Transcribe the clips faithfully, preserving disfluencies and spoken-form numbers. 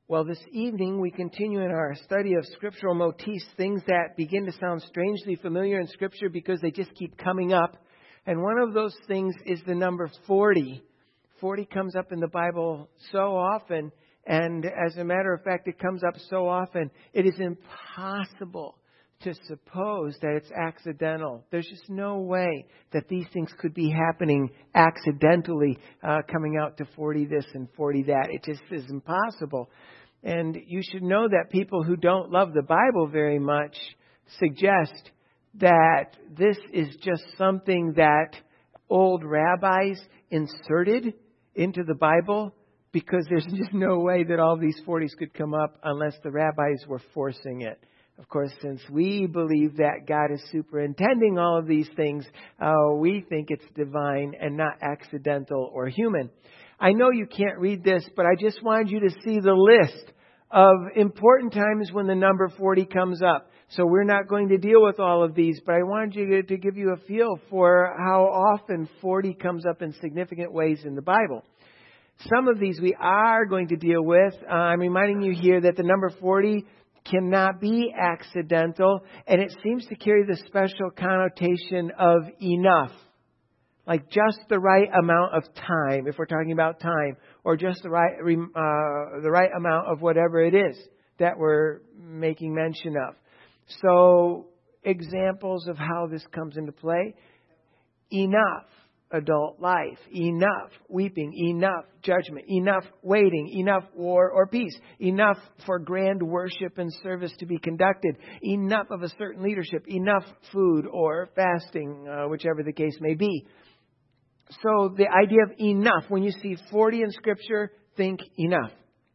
Well, this evening we continue in our study of scriptural motifs, things that begin to sound strangely familiar in Scripture because they just keep coming up. And one of those things is the number forty. forty comes up in the Bible so often, and as a matter of fact, it comes up so often, it is impossible to suppose that it's accidental. There's just no way that these things could be happening accidentally, uh, coming out to forty this and forty that. It just is impossible. And you should know that people who don't love the Bible very much suggest that this is just something that old rabbis inserted into the Bible, because there's just no way that all these forties could come up unless the rabbis were forcing it. Of course, since we believe that God is superintending all of these things, uh, we think it's divine and not accidental or human. I know you can't read this, but I just wanted you to see the list of important times when the number forty comes up. So we're not going to deal with all of these, but I wanted you to, to give you a feel for how often forty comes up in significant ways in the Bible. Some of these we are going to deal with. Uh, I'm reminding you here that the number forty cannot be accidental, and it seems to carry the special connotation of enough. Like just the right amount of time, if we're talking about time, or just the right uh, the right amount of whatever it is that we're making mention of. So, examples of how this comes into play: enough adult life, enough weeping, enough judgment, enough waiting, enough war or peace, enough for grand worship and service to be conducted, enough of a certain leadership, enough food or fasting, uh, whichever the case may be. So the idea of enough, when you see forty in Scripture, think enough.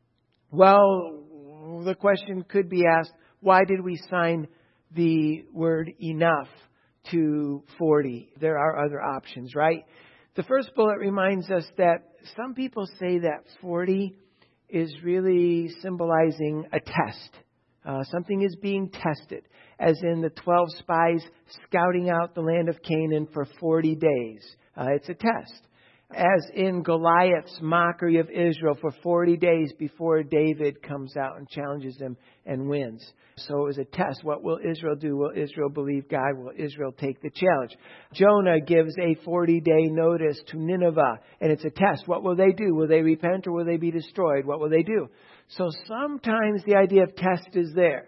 Well, the question could be asked, why did we sign the word enough to forty? There are other options, right? The first bullet reminds us that some people say that forty is really symbolizing a test. Uh, something is being tested, as in the twelve spies scouting out the land of Canaan for forty days. Uh, it's a test. As in Goliath's mockery of Israel for forty days before David comes out and challenges him and wins. So it was a test. What will Israel do? Will Israel believe God? Will Israel take the challenge? Jonah gives a forty-day notice to Nineveh, and it's a test. What will they do? Will they repent or will they be destroyed? What will they do? So sometimes the idea of test is there.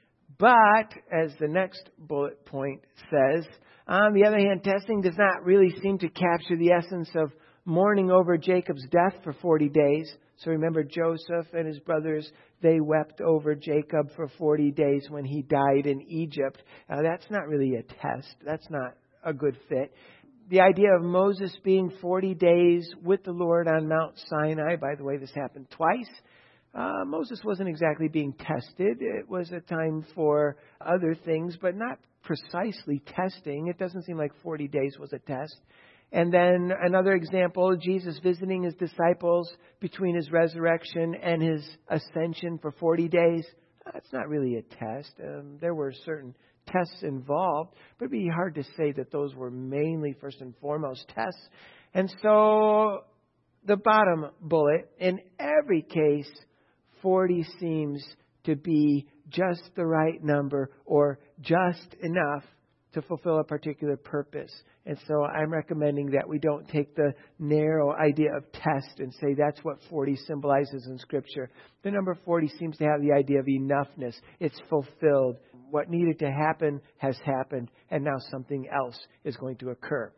But, as the next bullet point says, on the other hand, testing does not really seem to capture the essence of mourning over Jacob's death for forty days. So remember, Joseph and his brothers, they wept over Jacob for forty days when he died in Egypt. Now, that's not really a test. That's not a good fit. The idea of Moses being forty days with the Lord on Mount Sinai, by the way, this happened twice. Uh, Moses wasn't exactly being tested. It was a time for other things, but not precisely testing. It doesn't seem like forty days was a test. And then another example, Jesus visiting his disciples between his resurrection and his ascension for forty days. That's not really a test. Um, there were certain tests involved, but it'd be hard to say that those were mainly, first and foremost, tests. And so the bottom bullet, in every case, forty seems to be just the right number or just enough to fulfill a particular purpose. And so I'm recommending that we don't take the narrow idea of test and say that's what forty symbolizes in Scripture. The number forty seems to have the idea of enoughness. It's fulfilled. What needed to happen has happened, and now something else is going to occur.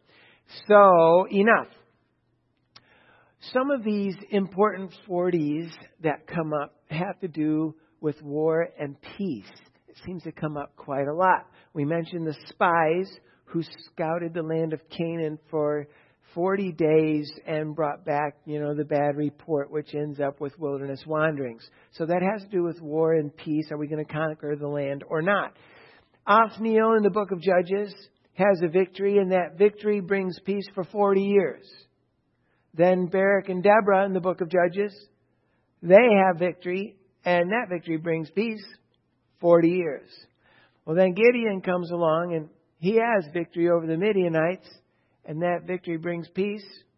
So, enough. Some of these important forties that come up have to do with war and peace. It seems to come up quite a lot. We mentioned the spies who scouted the land of Canaan for forty days and brought back, you know, the bad report, which ends up with wilderness wanderings. So that has to do with war and peace. Are we going to conquer the land or not? Othniel in the book of Judges has a victory, and that victory brings peace for forty years. Then Barak and Deborah in the book of Judges, they have victory, and that victory brings peace forty years. Well, then Gideon comes along, and he has victory over the Midianites, and that victory brings peace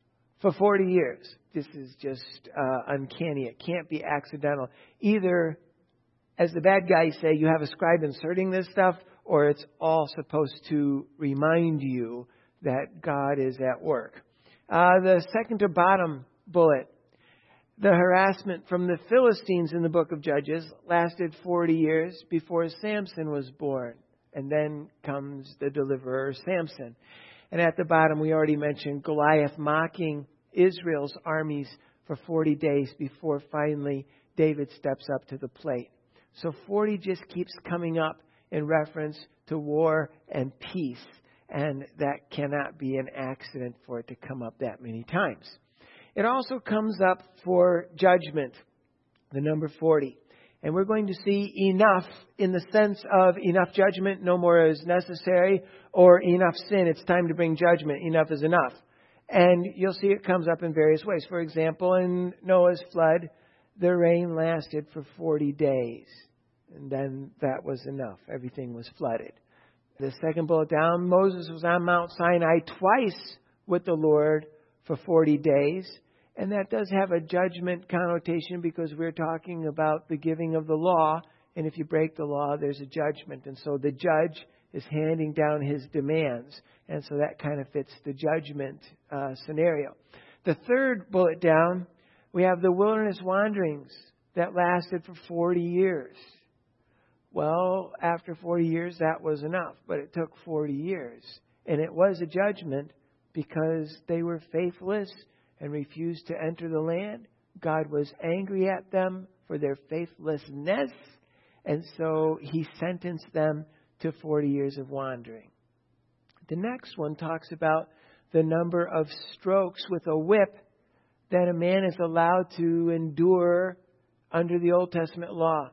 for forty years. This is just uh, uncanny. It can't be accidental. Either, as the bad guys say, you have a scribe inserting this stuff, or it's all supposed to remind you that God is at work. Uh, the second to bottom bullet, the harassment from the Philistines in the book of Judges lasted forty years before Samson was born. And then comes the deliverer, Samson. And at the bottom, we already mentioned Goliath mocking Israel's armies for forty days before finally David steps up to the plate. So forty just keeps coming up in reference to war and peace. And that cannot be an accident for it to come up that many times. It also comes up for judgment, the number forty. And we're going to see enough in the sense of enough judgment, no more is necessary, or enough sin, it's time to bring judgment, enough is enough. And you'll see it comes up in various ways. For example, in Noah's flood, the rain lasted for forty days. And then that was enough. Everything was flooded. The second bullet down, Moses was on Mount Sinai twice with the Lord for forty days. And that does have a judgment connotation because we're talking about the giving of the law. And if you break the law, there's a judgment. And so the judge is handing down his demands. And so that kind of fits the judgment uh, scenario. The third bullet down, we have the wilderness wanderings that lasted for forty years. Well, after forty years, that was enough. But it took forty years. And it was a judgment because they were faithless and refused to enter the land. God was angry at them for their faithlessness. And so he sentenced them to forty years of wandering. The next one talks about the number of strokes with a whip that a man is allowed to endure under the Old Testament law.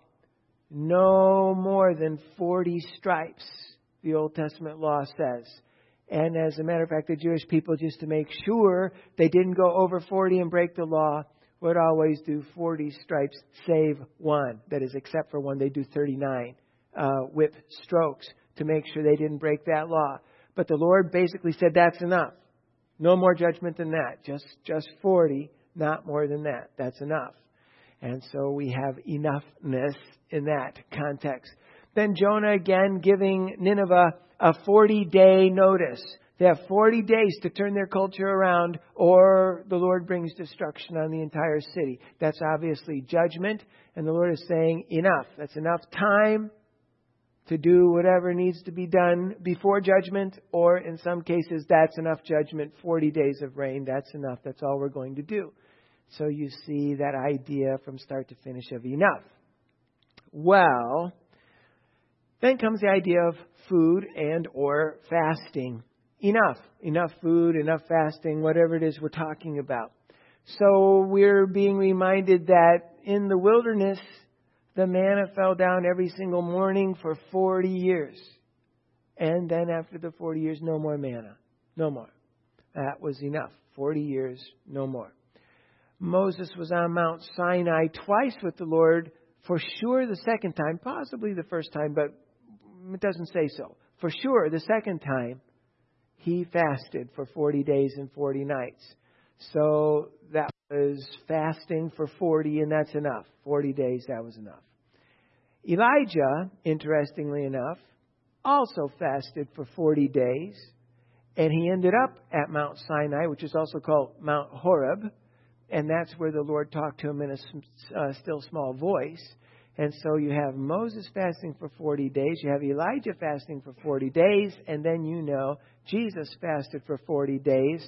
No more than forty stripes, the Old Testament law says. And as a matter of fact, the Jewish people, just to make sure they didn't go over forty and break the law, would always do forty stripes, save one. That is, except for one, they do thirty-nine uh, whip strokes to make sure they didn't break that law. But the Lord basically said that's enough. No more judgment than that. Just, just forty, not more than that. That's enough. And so we have enoughness in that context. Then Jonah again giving Nineveh a forty-day notice. They have forty days to turn their culture around, or the Lord brings destruction on the entire city. That's obviously judgment, and the Lord is saying, enough. That's enough time to do whatever needs to be done before judgment, or in some cases, that's enough judgment. forty days of rain, that's enough. That's all we're going to do. So you see that idea from start to finish of enough. Well, then comes the idea of food and or fasting. Enough. Enough food, enough fasting, whatever it is we're talking about. So we're being reminded that in the wilderness, the manna fell down every single morning for forty years. And then after the forty years, no more manna. No more. That was enough. forty years, no more. Moses was on Mount Sinai twice with the Lord, for sure the second time, possibly the first time, but it doesn't say so. For sure, the second time, he fasted for forty days and forty nights. So that was fasting for forty, and that's enough. forty days, that was enough. Elijah, interestingly enough, also fasted for forty days, and he ended up at Mount Sinai, which is also called Mount Horeb, and that's where the Lord talked to him in a uh, still small voice. And so you have Moses fasting for forty days. You have Elijah fasting for forty days. And then you know Jesus fasted for forty days.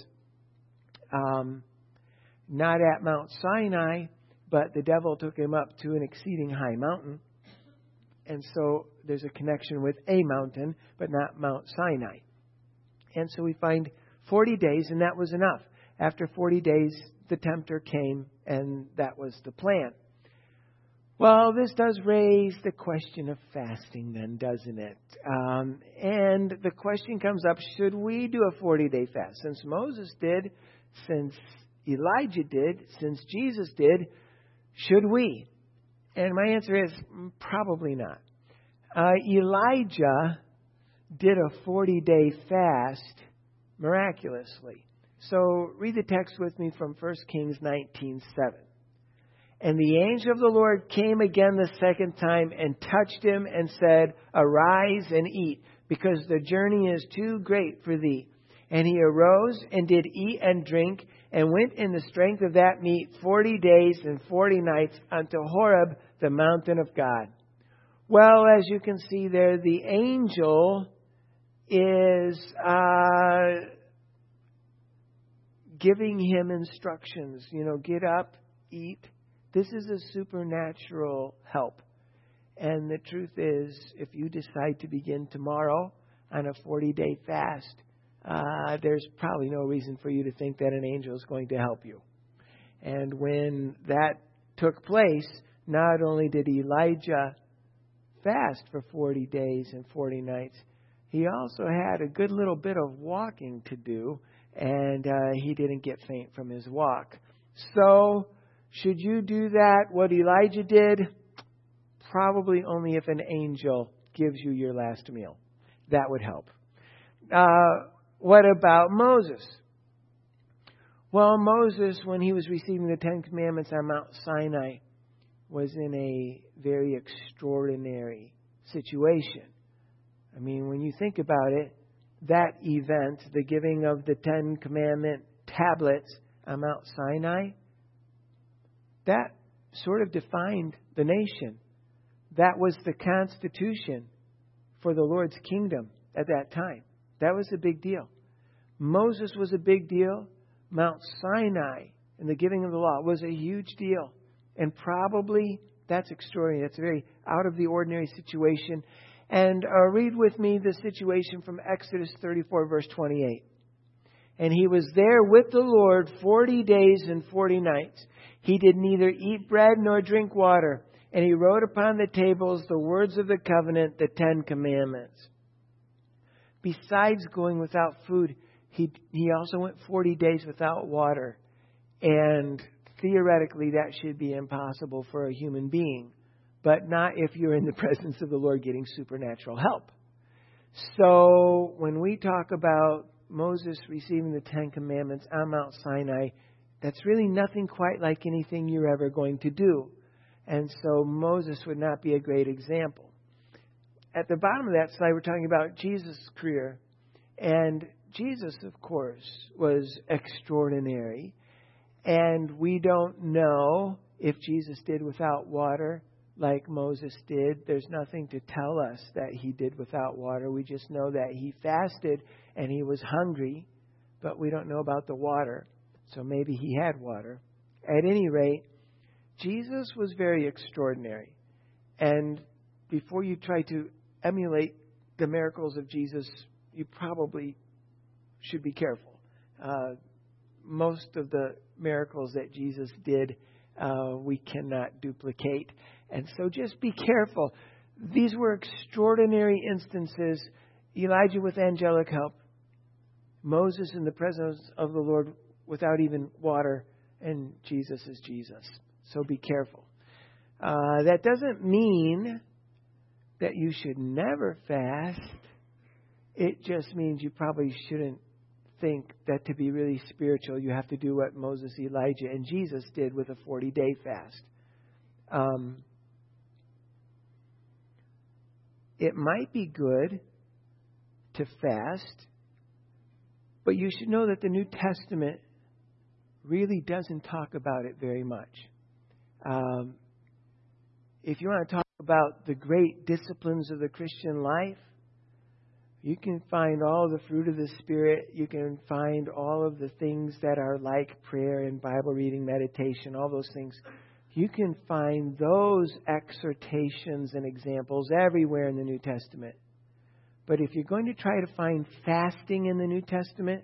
Um, not at Mount Sinai, but the devil took him up to an exceeding high mountain. And so there's a connection with a mountain, but not Mount Sinai. And so we find forty days, and that was enough. After forty days, the tempter came, and that was the plan. Well, this does raise the question of fasting then, doesn't it? Um, and the question comes up, should we do a forty-day fast? Since Moses did, since Elijah did, since Jesus did, should we? And my answer is probably not. Uh, Elijah did a forty-day fast miraculously. So read the text with me from First Kings nineteen seven. And the angel of the Lord came again the second time and touched him and said, Arise and eat, because the journey is too great for thee. And he arose and did eat and drink, and went in the strength of that meat forty days and forty nights unto Horeb, the mountain of God. Well, as you can see there, the angel is uh, giving him instructions. You know, get up, eat. This is a supernatural help. And the truth is, if you decide to begin tomorrow on a forty-day fast, uh, there's probably no reason for you to think that an angel is going to help you. And when that took place, not only did Elijah fast for forty days and forty nights, he also had a good little bit of walking to do, and uh, he didn't get faint from his walk. So, should you do that, what Elijah did? Probably only if an angel gives you your last meal. That would help. Uh, what about Moses? Well, Moses, when he was receiving the Ten Commandments on Mount Sinai, was in a very extraordinary situation. I mean, when you think about it, that event, the giving of the Ten Commandment tablets on Mount Sinai, that sort of defined the nation. That was the constitution for the Lord's kingdom at that time. That was a big deal. Moses was a big deal. Mount Sinai and the giving of the law was a huge deal. And probably that's extraordinary. That's a very out of the ordinary situation. And uh, read with me the situation from Exodus thirty-four, verse twenty-eight. And he was there with the Lord forty days and forty nights. He did neither eat bread nor drink water. And he wrote upon the tables the words of the covenant, the Ten Commandments. Besides going without food, he he also went forty days without water. And theoretically, that should be impossible for a human being. But not if you're in the presence of the Lord getting supernatural help. So when we talk about Moses receiving the Ten Commandments on Mount Sinai, that's really nothing quite like anything you're ever going to do. And so Moses would not be a great example. At the bottom of that slide, we're talking about Jesus' career. And Jesus, of course, was extraordinary. And we don't know if Jesus did without water like Moses did. There's nothing to tell us that he did without water. We just know that he fasted and he was hungry, but we don't know about the water. So maybe he had water. At any rate, Jesus was very extraordinary. And before you try to emulate the miracles of Jesus, you probably should be careful. Uh, most of the miracles that Jesus did, uh, we cannot duplicate. And so just be careful. These were extraordinary instances. Elijah with angelic help. Moses in the presence of the Lord without even water. And Jesus is Jesus. So be careful. Uh, that doesn't mean that you should never fast. It just means you probably shouldn't think that to be really spiritual, you have to do what Moses, Elijah, and Jesus did with a forty-day fast. Um, it might be good to fast, but you should know that the New Testament really doesn't talk about it very much. Um, if you want to talk about the great disciplines of the Christian life, you can find all the fruit of the Spirit. You can find all of the things that are like prayer and Bible reading, meditation, all those things. You can find those exhortations and examples everywhere in the New Testament. But if you're going to try to find fasting in the New Testament,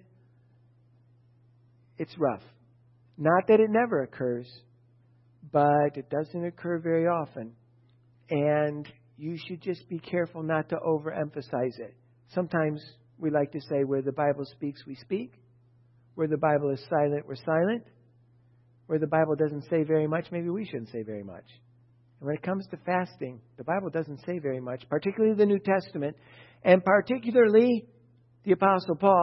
it's rough. Not that it never occurs, but it doesn't occur very often. And you should just be careful not to overemphasize it. Sometimes we like to say where the Bible speaks, we speak. Where the Bible is silent, we're silent. Where the Bible doesn't say very much, maybe we shouldn't say very much. And when it comes to fasting, the Bible doesn't say very much, particularly the New Testament, and particularly the Apostle Paul,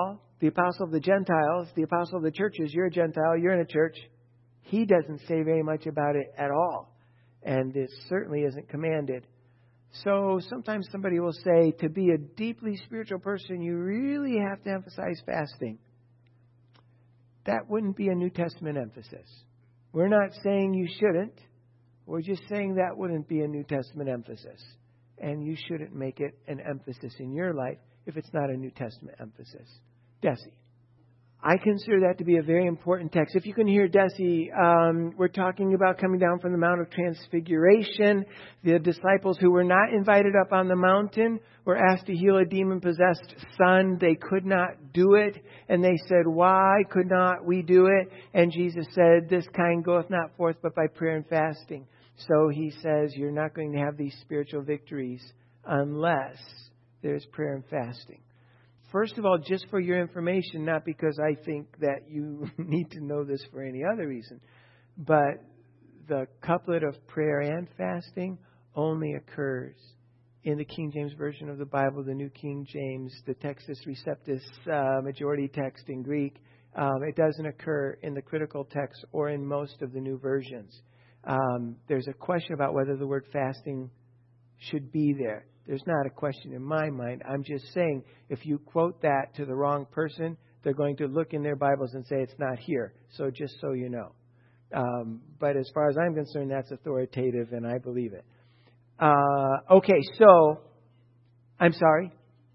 the apostle of the Gentiles, the apostle of the churches. You're a Gentile, you're in a church. He doesn't say very much about it at all. And it certainly isn't commanded. So sometimes somebody will say, to be a deeply spiritual person, you really have to emphasize fasting. That wouldn't be a New Testament emphasis. We're not saying you shouldn't. We're just saying that wouldn't be a New Testament emphasis. And you shouldn't make it an emphasis in your life if it's not a New Testament emphasis. Desi. I consider that to be a very important text. If you can hear Desi, um, we're talking about coming down from the Mount of Transfiguration. The disciples who were not invited up on the mountain were asked to heal a demon-possessed son. They could not do it. And they said, why could not we do it? And Jesus said, this kind goeth not forth but by prayer and fasting. So he says, you're not going to have these spiritual victories unless there's prayer and fasting. First of all, just for your information, not because I think that you need to know this for any other reason, but the couplet of prayer and fasting only occurs in the King James Version of the Bible, the New King James, the Textus Receptus uh, majority text in Greek. Um, it doesn't occur in the critical text or in most of the new versions. Um, there's a question about whether the word fasting should be there. There's not a question in my mind. I'm just saying, if you quote that to the wrong person, they're going to look in their Bibles and say it's not here. So just so you know. Um, but as far as I'm concerned, that's authoritative, and I believe it. Uh, okay, so, I'm sorry?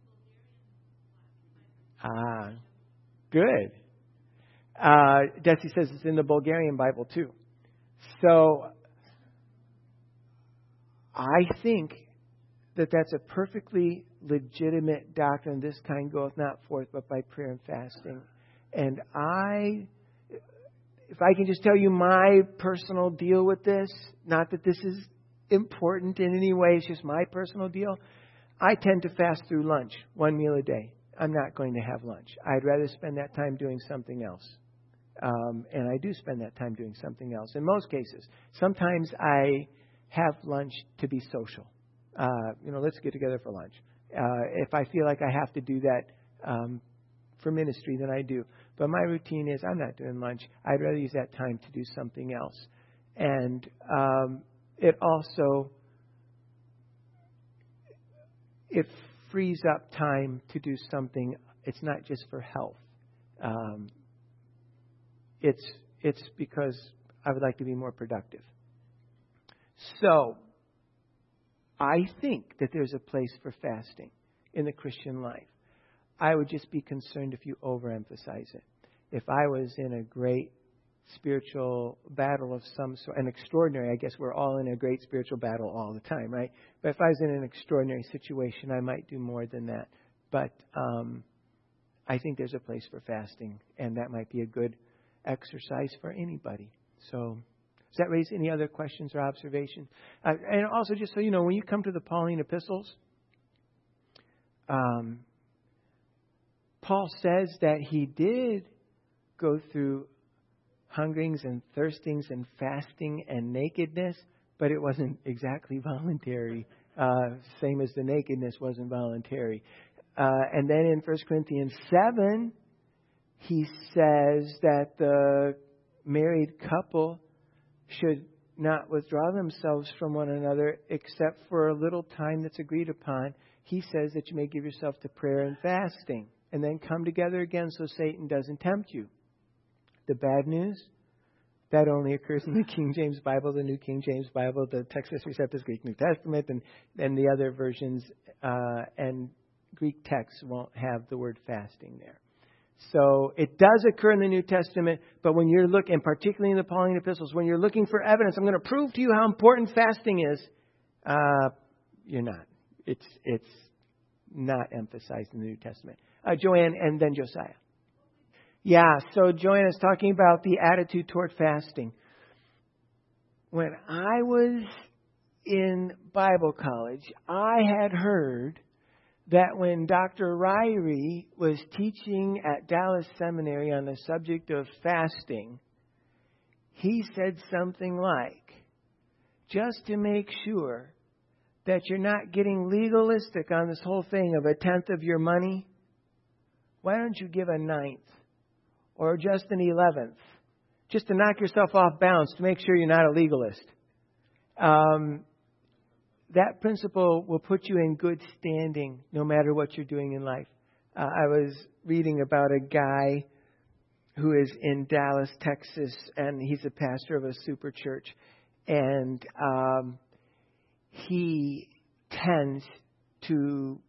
Ah, good. Uh, Desi says it's in the Bulgarian Bible, too. So, I think that that's a perfectly legitimate doctrine. This kind goeth not forth but by prayer and fasting. And I, if I can just tell you my personal deal with this, not that this is important in any way, it's just my personal deal. I tend to fast through lunch, one meal a day. I'm not going to have lunch. I'd rather spend that time doing something else. Um, and I do spend that time doing something else in most cases. Sometimes I have lunch to be social. Uh, you know, let's get together for lunch. Uh, if I feel like I have to do that um, for ministry, then I do. But my routine is I'm not doing lunch. I'd rather use that time to do something else. And um, it also, it frees up time to do something. It's not just for health. Um, it's it's because I would like to be more productive. So, I think that there's a place for fasting in the Christian life. I would just be concerned if you overemphasize it. If I was in a great spiritual battle of some sort, an extraordinary, I guess we're all in a great spiritual battle all the time, right? But if I was in an extraordinary situation, I might do more than that. But um, I think there's a place for fasting, and that might be a good exercise for anybody. So, does that raise any other questions or observations? Uh, and also, just so you know, when you come to the Pauline epistles, um, Paul says that he did go through hungerings and thirstings and fasting and nakedness, but it wasn't exactly voluntary, uh, same as the nakedness wasn't voluntary. Uh, and then in First Corinthians seven, he says that the married couple should not withdraw themselves from one another except for a little time that's agreed upon. He says that you may give yourself to prayer and fasting and then come together again so Satan doesn't tempt you. The bad news, that only occurs in the King James Bible, the New King James Bible, the Textus Receptus Greek New Testament, and, and the other versions uh, and Greek texts won't have the word fasting there. So it does occur in the New Testament, but when you're looking, particularly in the Pauline epistles, when you're looking for evidence, I'm going to prove to you how important fasting is. Uh, you're not. It's it's not emphasized in the New Testament. Uh, Joanne and then Josiah. Yeah, so Joanne is talking about the attitude toward fasting. When I was in Bible college, I had heard that when Doctor Ryrie was teaching at Dallas Seminary on the subject of fasting, he said something like, just to make sure that you're not getting legalistic on this whole thing of a tenth of your money, why don't you give a ninth or just an eleventh? Just to knock yourself off balance, to make sure you're not a legalist. Um, that principle will put you in good standing no matter what you're doing in life. Uh, I was reading about a guy who is in Dallas, Texas, and he's a pastor of a super church. And um, he tends to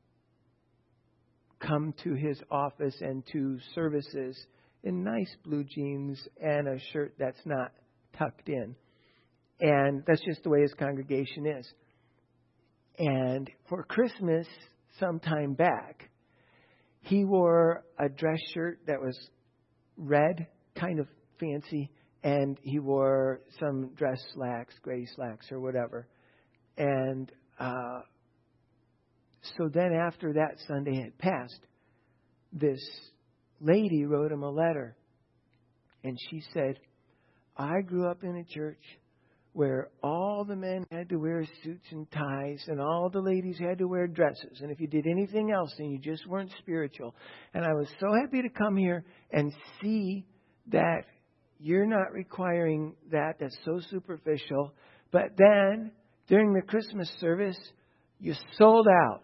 come to his office and to services in nice blue jeans and a shirt that's not tucked in. And that's just the way his congregation is. And for Christmas, some time back, he wore a dress shirt that was red, kind of fancy, and he wore some dress slacks, gray slacks or whatever. And uh, so then after that Sunday had passed, this lady wrote him a letter. And she said, I grew up in a church where all the men had to wear suits and ties and all the ladies had to wear dresses. And if you did anything else, then you just weren't spiritual. And I was so happy to come here and see that you're not requiring that. That's so superficial. But then, during the Christmas service, you sold out.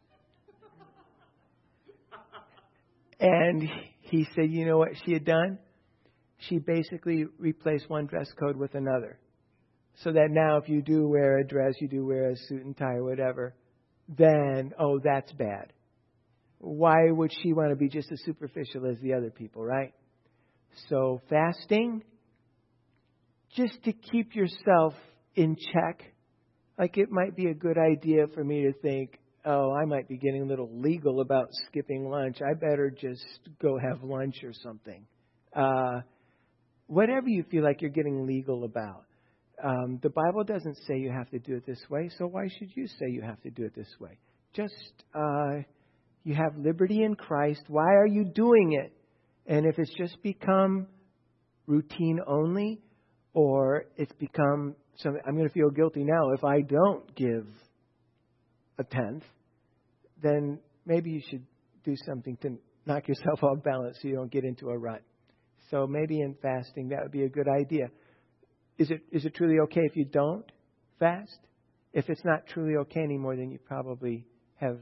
And he said, you know what she had done? She basically replaced one dress code with another. So that now if you do wear a dress, you do wear a suit and tie or whatever, then, oh, that's bad. Why would she want to be just as superficial as the other people, right? So fasting, just to keep yourself in check. Like it might be a good idea for me to think, oh, I might be getting a little legal about skipping lunch. I better just go have lunch or something. Uh, whatever you feel like you're getting legal about. Um, the Bible doesn't say you have to do it this way, so why should you say you have to do it this way? Just, uh, you have liberty in Christ. Why are you doing it? And if it's just become routine only, or it's become something, I'm going to feel guilty now if I don't give a tenth, then maybe you should do something to knock yourself off balance so you don't get into a rut. So maybe in fasting, that would be a good idea. Is it is it truly okay if you don't fast? If it's not truly okay anymore, then you probably have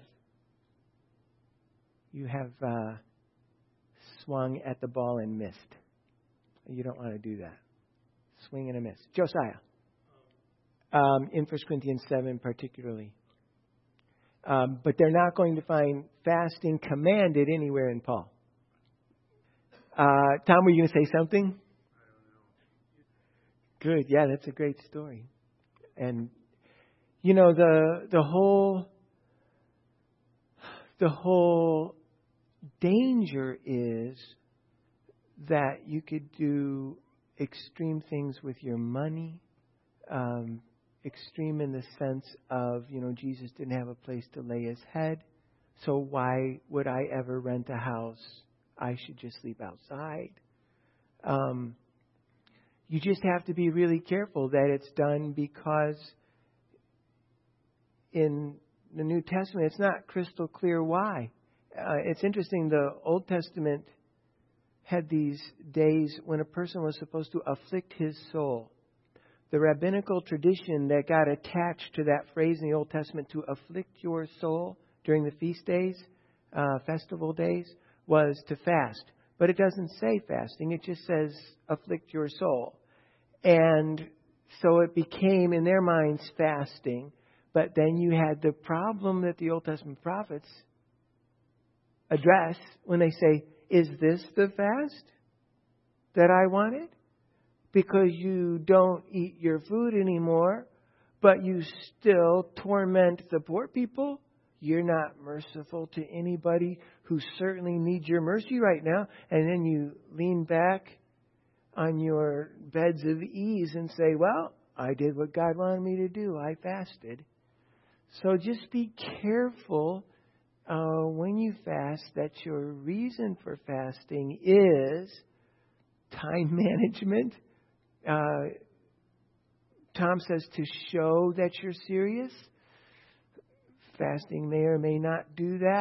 you have uh, swung at the ball and missed. You don't want to do that. Swing and a miss. Josiah, um, in First Corinthians seven particularly. Um, but they're not going to find fasting commanded anywhere in Paul. Uh, Tom, were you going to say something? Good. Yeah, that's a great story. And, you know, the the whole the whole danger is that you could do extreme things with your money. Um, extreme in the sense of, you know, Jesus didn't have a place to lay his head. So why would I ever rent a house? I should just sleep outside. Um You just have to be really careful that it's done, because in the New Testament, it's not crystal clear why. Uh, it's interesting, the Old Testament had these days when a person was supposed to afflict his soul. The rabbinical tradition that got attached to that phrase in the Old Testament, to afflict your soul during the feast days, uh, festival days, was to fast. But it doesn't say fasting. It just says afflict your soul. And so it became, in their minds, fasting. But then you had the problem that the Old Testament prophets address when they say, is this the fast that I wanted? Because you don't eat your food anymore, but you still torment the poor people. You're not merciful to anybody who certainly needs your mercy right now. And then you lean back on your beds of ease and say, well, I did what God wanted me to do. I fasted. So just be careful uh, when you fast that your reason for fasting is time management. Uh, Tom says to show that you're serious. Fasting may or may not do that.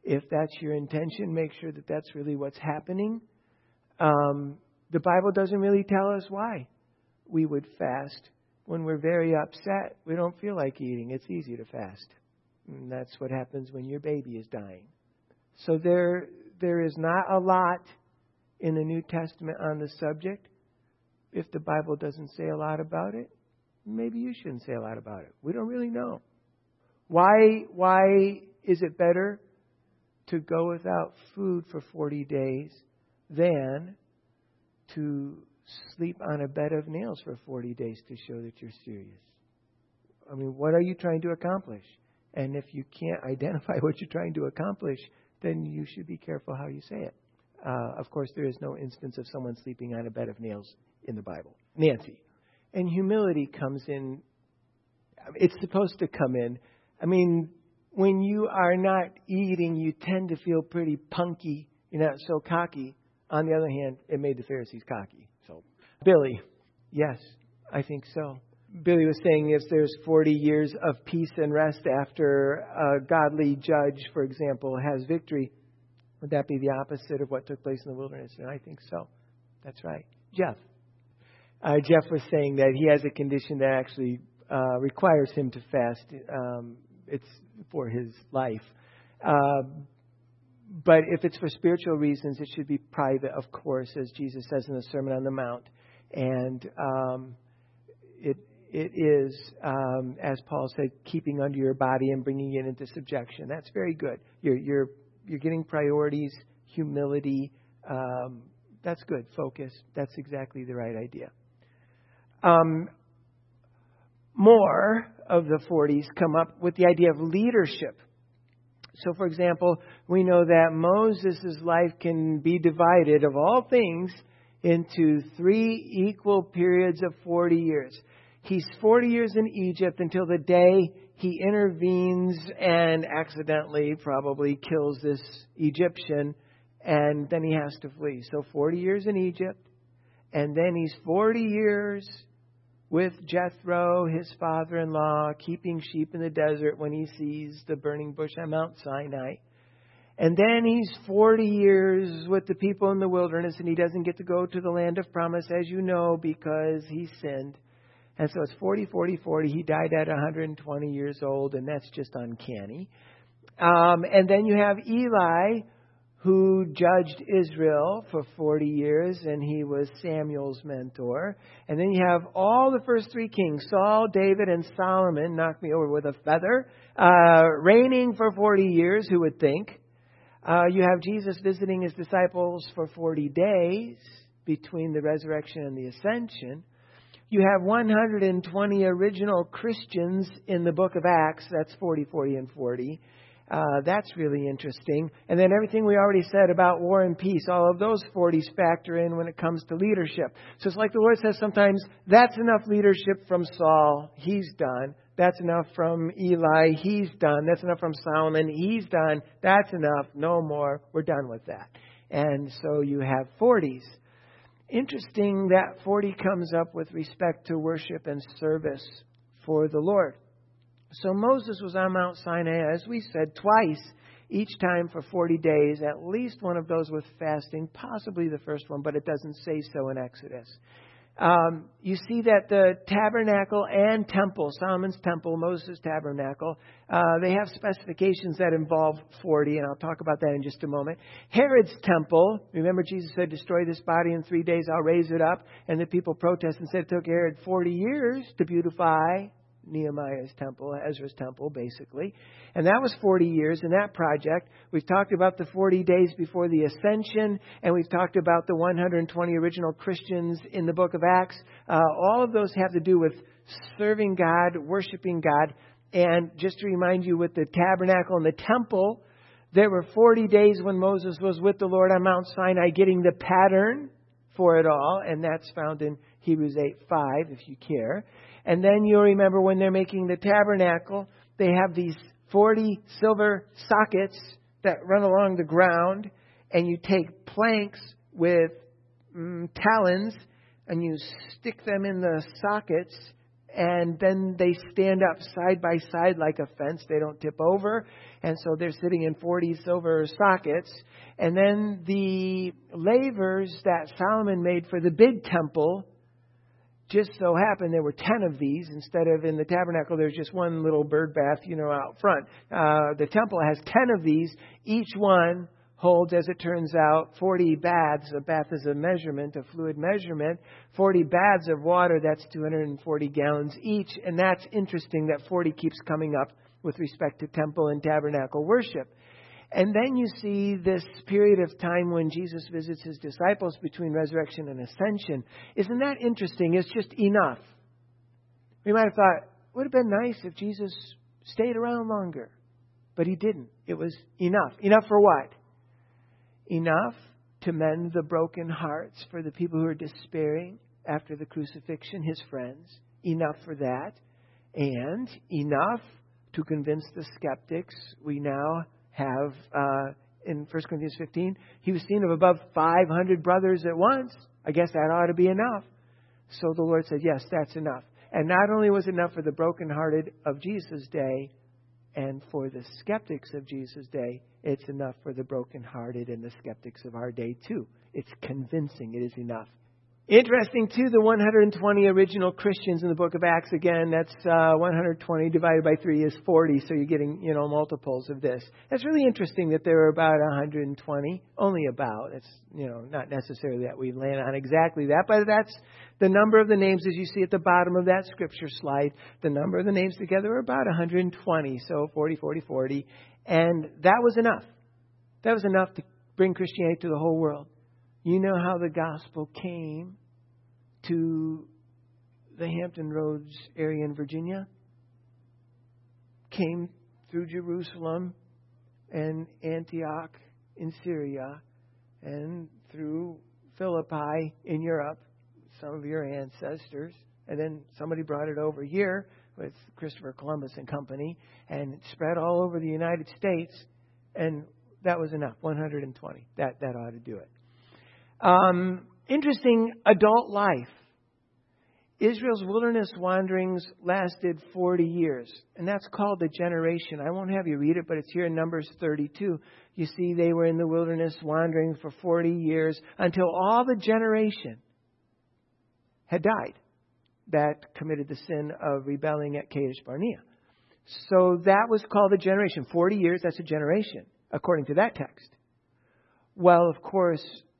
If that's your intention, make sure that that's really what's happening. Um, the Bible doesn't really tell us why we would fast. When we're very upset, we don't feel like eating. It's easy to fast. And that's what happens when your baby is dying. So there, there is not a lot in the New Testament on the subject. If the Bible doesn't say a lot about it, maybe you shouldn't say a lot about it. We don't really know. Why, why is it better to go without food for forty days than to sleep on a bed of nails for forty days to show that you're serious? I mean, what are you trying to accomplish? And if you can't identify what you're trying to accomplish, then you should be careful how you say it. Uh, of course, there is no instance of someone sleeping on a bed of nails in the Bible. Nancy. And humility comes in. It's supposed to come in. I mean, when you are not eating, you tend to feel pretty punky. You're not so cocky. On the other hand, it made the Pharisees cocky. So, Billy, yes, I think so. Billy was saying if there's forty years of peace and rest after a godly judge, for example, has victory, would that be the opposite of what took place in the wilderness? And I think so. That's right. Jeff. Uh, Jeff was saying that he has a condition that actually uh, requires him to fast. Um, it's for his life. Uh, but if it's for spiritual reasons, it should be private, of course, as Jesus says in the Sermon on the Mount. And um, it it is, um, as Paul said, keeping under your body and bringing it into subjection. That's very good. You're you're you're getting priorities, humility. Um, that's good. Focus. That's exactly the right idea. Um, more of the forties come up with the idea of leadership. So, for example, we know that Moses' life can be divided, of all things, into three equal periods of forty years. He's forty years in Egypt until the day he intervenes and accidentally probably kills this Egyptian, and then he has to flee. So forty years in Egypt, and then he's forty years with Jethro, his father-in-law, keeping sheep in the desert when he sees the burning bush on Mount Sinai. And then he's forty years with the people in the wilderness, and he doesn't get to go to the land of promise, as you know, because he sinned. And so it's forty, forty, forty. He died at one hundred twenty years old, and that's just uncanny. Um, and then you have Eli, who judged Israel for forty years, and he was Samuel's mentor. And then you have all the first three kings, Saul, David, and Solomon, knock me over with a feather, uh, reigning for forty years, who would think. Uh, you have Jesus visiting his disciples for forty days between the resurrection and the ascension. You have one hundred twenty original Christians in the book of Acts. That's forty, forty, and forty. Uh, that's really interesting. And then everything we already said about war and peace, all of those forties factor in when it comes to leadership. So it's like the Lord says sometimes, that's enough leadership from Saul. He's done. That's enough from Eli. He's done. That's enough from Solomon. He's done. That's enough. No more. We're done with that. And so you have forties. Interesting that forty comes up with respect to worship and service for the Lord. So Moses was on Mount Sinai, as we said, twice, each time for forty days, at least one of those with fasting, possibly the first one, but it doesn't say so in Exodus. Um, you see that the tabernacle and temple, Solomon's temple, Moses' tabernacle, uh, they have specifications that involve forty, and I'll talk about that in just a moment. Herod's temple, remember Jesus said, destroy this body in three days, I'll raise it up. And the people protested and said it took Herod forty years to beautify Nehemiah's temple, Ezra's temple, basically. And that was forty years in that project. We've talked about the forty days before the ascension, and we've talked about the one hundred twenty original Christians in the book of Acts. Uh, all of those have to do with serving God, worshiping God. And just to remind you, with the tabernacle and the temple, there were forty days when Moses was with the Lord on Mount Sinai getting the pattern for it all. And that's found in Hebrews eight five, if you care. And then you'll remember when they're making the tabernacle, they have these forty silver sockets that run along the ground, and you take planks with mm, talons, and you stick them in the sockets, and then they stand up side by side like a fence. They don't tip over. And so they're sitting in forty silver sockets. And then the lavers that Solomon made for the big temple, just so happened there were ten of these. Instead of in the tabernacle, there's just one little bird bath, you know, out front. Uh, the temple has ten of these. Each one holds, as it turns out, forty baths. A bath is a measurement, a fluid measurement. forty baths of water, that's two hundred forty gallons each. And that's interesting that forty keeps coming up with respect to temple and tabernacle worship. And then you see this period of time when Jesus visits his disciples between resurrection and ascension. Isn't that interesting? It's just enough. We might have thought, it would have been nice if Jesus stayed around longer. But he didn't. It was enough. Enough for what? Enough to mend the broken hearts for the people who are despairing after the crucifixion, his friends. Enough for that. And enough to convince the skeptics. We now have, uh, in First Corinthians fifteen, he was seen of above five hundred brothers at once. I guess that ought to be enough. So the Lord said, yes, that's enough. And not only was it enough for the brokenhearted of Jesus' day and for the skeptics of Jesus' day, it's enough for the brokenhearted and the skeptics of our day too. It's convincing. It is enough. Interesting, too, the one hundred twenty original Christians in the book of Acts. Again, that's uh, one hundred twenty divided by three is forty, so you're getting, you know, multiples of this. It's really interesting that there were about one hundred twenty, only about. It's, you know, not necessarily that we land on exactly that, but that's the number of the names, as you see at the bottom of that scripture slide. The number of the names together were about one hundred twenty, so forty, forty, forty, and that was enough. That was enough to bring Christianity to the whole world. You know how the gospel came to the Hampton Roads area in Virginia? Came through Jerusalem and Antioch in Syria and through Philippi in Europe, some of your ancestors. And then somebody brought it over here with Christopher Columbus and company, and it spread all over the United States. And that was enough, one hundred twenty. That, that ought to do it. Um, interesting adult life. Israel's wilderness wanderings lasted forty years, and that's called the generation. I won't have you read it, but it's here in Numbers thirty-two. You see, they were in the wilderness wandering for forty years until all the generation had died that committed the sin of rebelling at Kadesh Barnea. So that was called a generation. forty years, that's a generation, according to that text. Well, of course,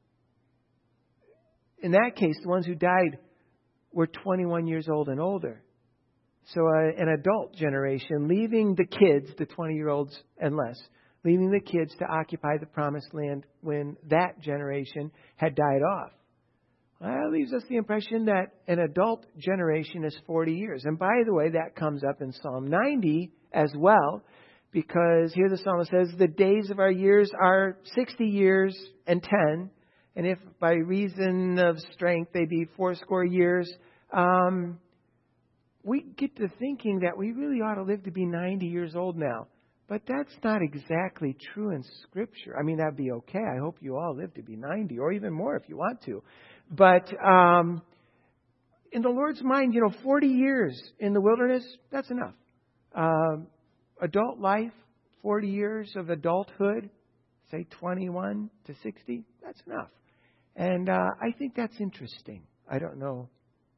in that case, the ones who died were twenty-one years old and older. So uh, an adult generation, leaving the kids, the twenty-year-olds and less, leaving the kids to occupy the promised land when that generation had died off. Well, that leaves us the impression that an adult generation is forty years. And by the way, that comes up in Psalm ninety as well, because here the psalmist says, the days of our years are sixty years and ten. And if by reason of strength they be fourscore years, um, we get to thinking that we really ought to live to be ninety years old now. But that's not exactly true in Scripture. I mean, that'd be okay. I hope you all live to be ninety or even more if you want to. But um, in the Lord's mind, you know, forty years in the wilderness, that's enough. Um, adult life, forty years of adulthood, say twenty-one to sixty, that's enough. And uh, I think that's interesting. I don't know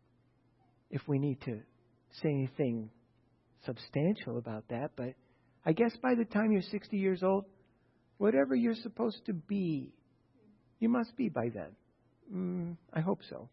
if we need to say anything substantial about that, but I guess by the time you're sixty years old, whatever you're supposed to be, you must be by then. Mm, I hope so.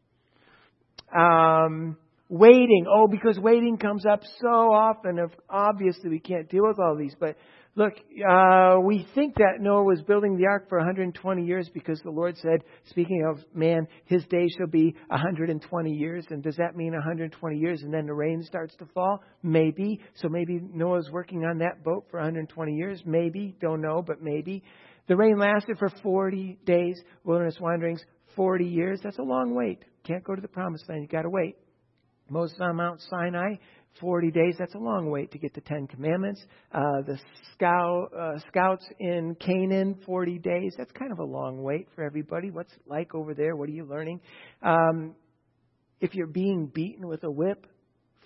Um, waiting. Oh, because waiting comes up so often. Obviously, we can't deal with all these, but look, uh, we think that Noah was building the ark for one hundred twenty years because the Lord said, speaking of man, his days shall be one hundred twenty years. And does that mean one hundred twenty years and then the rain starts to fall? Maybe. So maybe Noah's working on that boat for one hundred twenty years. Maybe. Don't know, but maybe. The rain lasted for forty days. Wilderness wanderings, forty years. That's a long wait. Can't go to the promised land. You got to wait. Moses on Mount Sinai, forty days. That's a long wait to get the Ten Commandments. Uh, the scout, uh, scouts in Canaan, forty days. That's kind of a long wait for everybody. What's it like over there? What are you learning? Um, if you're being beaten with a whip,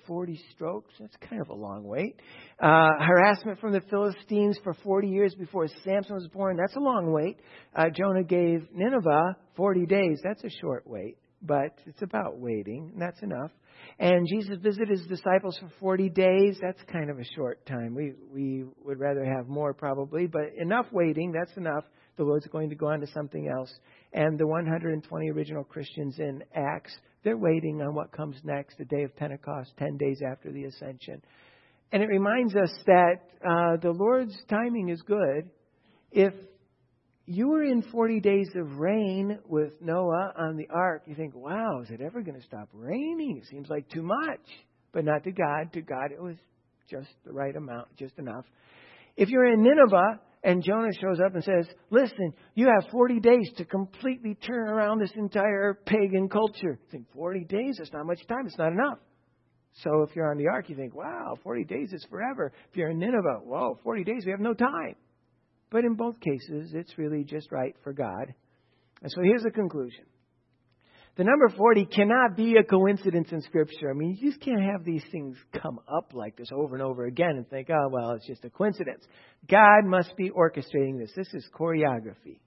forty strokes. That's kind of a long wait. Uh, harassment from the Philistines for forty years before Samson was born. That's a long wait. Uh, Jonah gave Nineveh forty days. That's a short wait. But it's about waiting, and that's enough. And Jesus visited his disciples for forty days. That's kind of a short time. We we would rather have more probably, but enough waiting, that's enough. The Lord's going to go on to something else. And the one hundred twenty original Christians in Acts, they're waiting on what comes next, the day of Pentecost, ten days after the ascension. And it reminds us that uh, the Lord's timing is good. If you were in forty days of rain with Noah on the ark, you think, wow, is it ever going to stop raining? It seems like too much. But not to God. To God, it was just the right amount, just enough. If you're in Nineveh and Jonah shows up and says, listen, you have forty days to completely turn around this entire pagan culture. You think, forty days? That's not much time. It's not enough. So if you're on the ark, you think, wow, forty days is forever. If you're in Nineveh, whoa, forty days, we have no time. But in both cases, it's really just right for God. And so here's the conclusion. The number forty cannot be a coincidence in Scripture. I mean, you just can't have these things come up like this over and over again and think, oh, well, it's just a coincidence. God must be orchestrating this. This is choreography.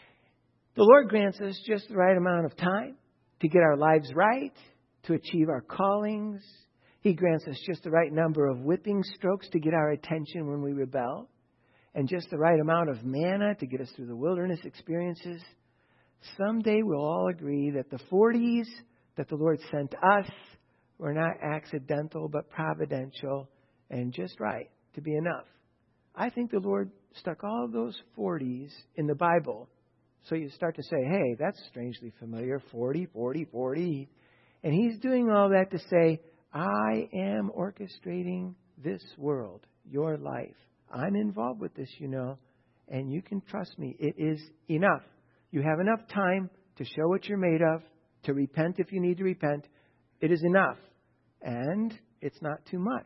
The Lord grants us just the right amount of time to get our lives right, to achieve our callings. He grants us just the right number of whipping strokes to get our attention when we rebel. And just the right amount of manna to get us through the wilderness experiences. Someday we'll all agree that the forties that the Lord sent us were not accidental but providential and just right to be enough. I think the Lord stuck all of those forties in the Bible. So you start to say, hey, that's strangely familiar. forty, forty, forty. And He's doing all that to say, I am orchestrating this world, your life. I'm involved with this, you know, and you can trust me. It is enough. You have enough time to show what you're made of, to repent if you need to repent. It is enough. And it's not too much.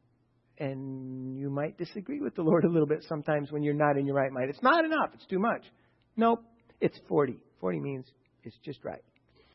And you might disagree with the Lord a little bit sometimes when you're not in your right mind. It's not enough. It's too much. Nope. It's forty. forty means it's just right.